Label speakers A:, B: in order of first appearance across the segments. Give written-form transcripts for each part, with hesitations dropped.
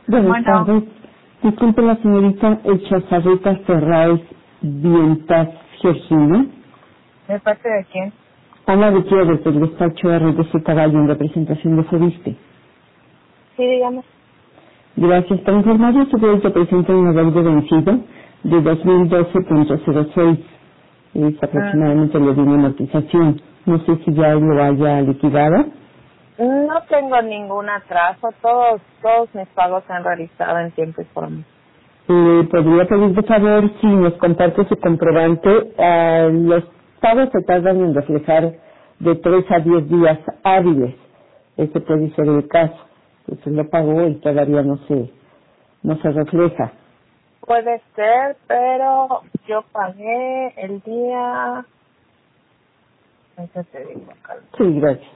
A: Buenas
B: Bueno,
A: tardes. Disculpe la señorita Echazarrita Ferraes Vientas Georgina.
B: ¿de parte de quién?
A: Ana Gutiérrez del despacho RDC Caballo en representación de Fobiste.
B: Sí, dígame.
A: Gracias. Para informarle su crédito presenta un adeudo vencido de 2012.06. Es aproximadamente lo de una amortización. No sé si ya lo haya liquidado.
B: No tengo ningún atraso. Todos mis pagos se han realizado en tiempo y forma.
A: Podría pedir de favor si nos comparte su comprobante. Los pagos se tardan en reflejar de 3 a 10 días hábiles. Este puede ser el caso. Usted lo pagó y todavía no se refleja.
B: Puede ser, pero yo pagué el día... ¿Qué te digo, Carlos?
A: Sí, gracias.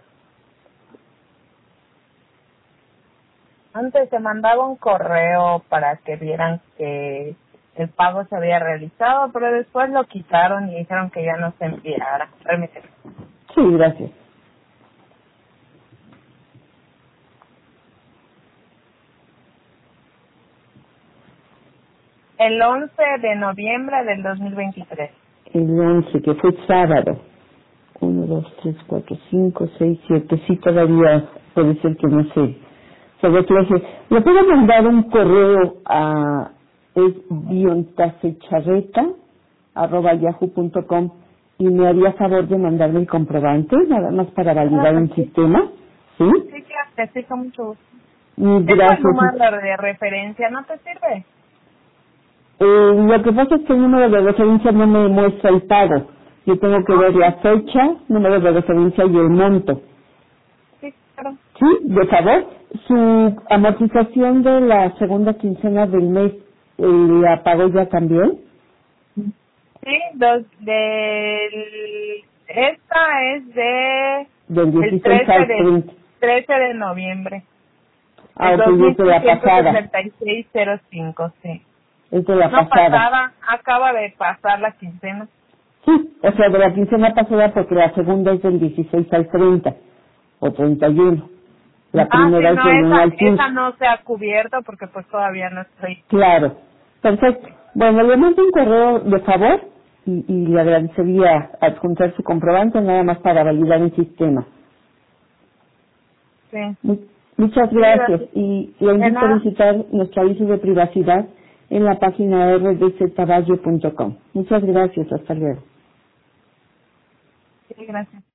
B: Antes se mandaba un correo para que vieran que el pago se había realizado, pero después lo quitaron y dijeron que ya no se enviara. Permíteme.
A: Sí, gracias.
B: El 11 de noviembre del 2023.
A: El 11, que fue sábado. 1, 2, 3, 4, 5, 6, 7. Sí, todavía puede ser que no se refleje. ¿Le puedo mandar un correo a viontasecharreta@yahoo.com y me haría favor de mandarme el comprobante, nada más para validar
B: Claro
A: un
B: que sí.
A: sistema? ¿Sí?
B: Sí, claro que sí, con mucho gusto.
A: Y
B: Tengo el
A: gracias.
B: número de referencia, ¿no te sirve?
A: Lo que pasa es que el número de referencia no me muestra el pago. Yo tengo que ver la
B: Ok,
A: fecha, número de referencia y el monto.
B: sí, claro.
A: Sí, de favor, su amortización de la segunda quincena del mes, ¿la pagó ya también?
B: Sí, esta es
A: Del
B: el
A: 16 al 30.
B: 13 de noviembre. El
A: Ah, ok, es de la pasada.
B: 266605, sí.
A: Es de la
B: No
A: pasada.
B: pasada, acaba de pasar la quincena.
A: Sí, o sea, de la quincena pasada porque la segunda es del 16 al 30 o 31. La
B: Ah, sí,
A: primera es
B: no,
A: del 1 al 15.
B: esa no se ha cubierto porque pues todavía no estoy.
A: Claro, perfecto. Bueno, le mando un correo de favor y le agradecería adjuntar su comprobante nada más para validar el sistema.
B: Sí,
A: Muchas
B: sí,
A: gracias
B: gracias.
A: y le
B: De
A: invito a
B: nada.
A: visitar nuestro aviso de privacidad en la página rdctaballo.com. Muchas gracias, hasta luego.
B: Sí, gracias.